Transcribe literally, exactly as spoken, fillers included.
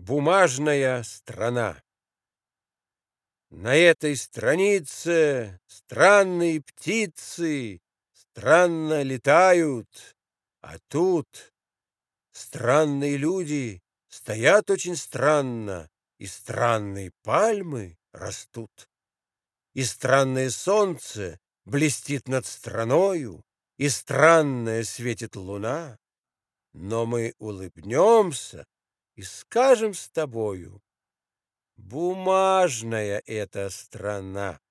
Бумажная страна. На этой странице странные птицы странно летают, а тут странные люди стоят очень странно, и странные пальмы растут, и странное солнце блестит над страною, и странная светит луна. Но мы улыбнемся и скажем с тобою: бумажная эта страна.